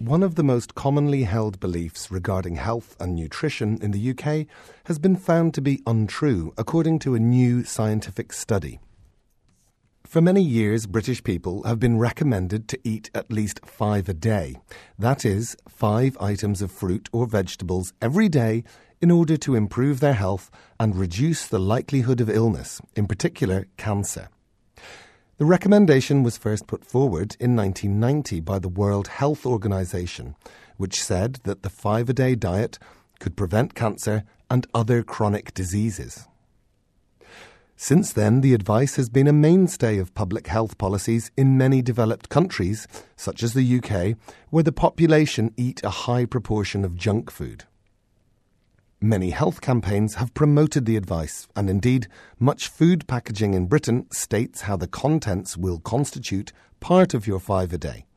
one of the most commonly held beliefs regarding health and nutrition in the UK has been found to be untrue, according to a new scientific study. For many years, British people have been recommended to eat at least 5 a day. That is, 5 items of fruit or vegetables every day in order to improve their health and reduce the likelihood of illness, in particular cancer. The recommendation was first put forward in 1990 by the World Health Organization, which said that the 5-a-day diet could prevent cancer and other chronic diseases. Since then, the advice has been a mainstay of public health policies in many developed countries, such as the UK, where the population eat a high proportion of junk food. Many health campaigns have promoted the advice, and indeed, much food packaging in Britain states how the contents will constitute part of your 5 a day.